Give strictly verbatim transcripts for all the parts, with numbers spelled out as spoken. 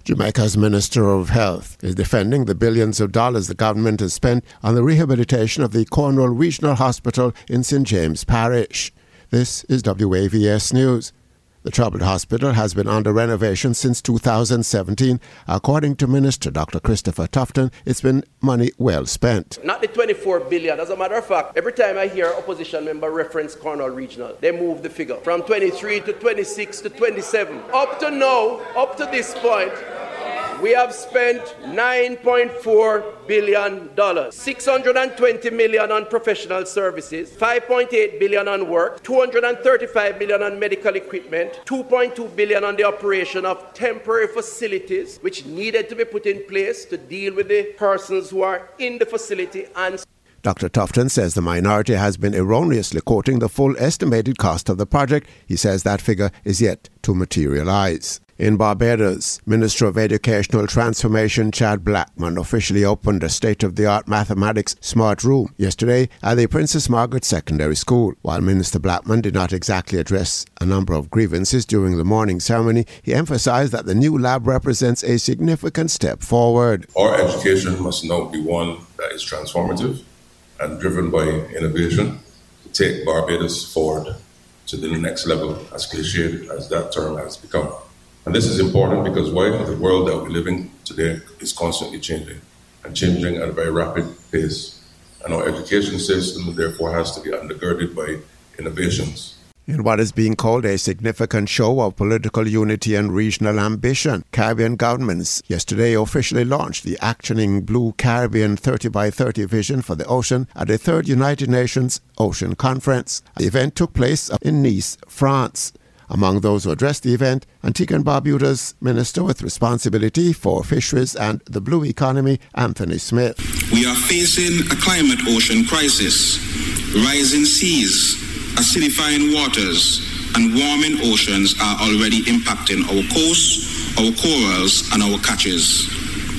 Jamaica's Minister of Health is defending the billions of dollars the government has spent on the rehabilitation of the Cornwall Regional Hospital in Saint James Parish. This is W A V S News. The troubled hospital has been under renovation since two thousand seventeen. According to Minister Doctor Christopher Tufton, it's been money well spent. Not the twenty-four billion. As a matter of fact, every time I hear opposition member reference Cornwall Regional, they move the figure from twenty-three to twenty-six to twenty-seven. Up to now, up to this point, we have spent nine point four billion dollars, six hundred twenty million dollars on professional services, five point eight billion dollars on work, two hundred thirty-five million dollars on medical equipment, two point two billion dollars on the operation of temporary facilities which needed to be put in place to deal with the persons who are in the facility. And Doctor Tufton says the minority has been erroneously quoting the full estimated cost of the project. He says that figure is yet to materialize. In Barbados, Minister of Educational Transformation Chad Blackman officially opened a state-of-the-art mathematics smart room yesterday at the Princess Margaret Secondary School. While Minister Blackman did not exactly address a number of grievances during the morning ceremony, he emphasized that the new lab represents a significant step forward. Our education must now be one that is transformative and driven by innovation to take Barbados forward to the next level, as cliched as that term has become. And this is important because why? The world that we live in today is constantly changing and changing at a very rapid pace. And our education system, therefore, has to be undergirded by innovations. In what is being called a significant show of political unity and regional ambition, Caribbean governments yesterday officially launched the Actioning Blue Caribbean thirty by thirty vision for the ocean at the third United Nations Ocean Conference. The event took place in Nice, France. Among those who addressed the event, Antigua and Barbuda's Minister with responsibility for fisheries and the blue economy, Anthony Smith. We are facing a climate ocean crisis. Rising seas, acidifying waters, and warming oceans are already impacting our coasts, our corals, and our catches.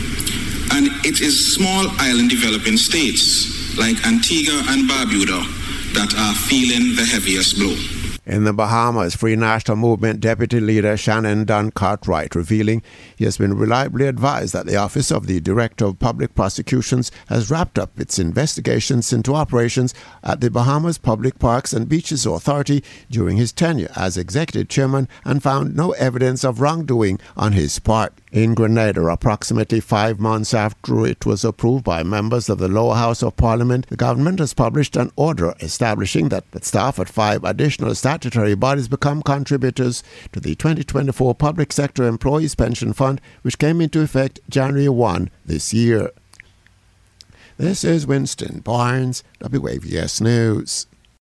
And it is small island developing states like Antigua and Barbuda that are feeling the heaviest blow. In the Bahamas, Free National Movement Deputy Leader Shannon Dunn Cartwright revealing he has been reliably advised that the Office of the Director of Public Prosecutions has wrapped up its investigations into operations at the Bahamas Public Parks and Beaches Authority during his tenure as Executive Chairman and found no evidence of wrongdoing on his part. In Grenada, approximately five months after it was approved by members of the lower house of Parliament, the government has published an order establishing that the staff at five additional statutory bodies become contributors to the twenty twenty-four Public Sector Employees Pension Fund, which came into effect January first this year. This is Winston Barnes, W A V S News.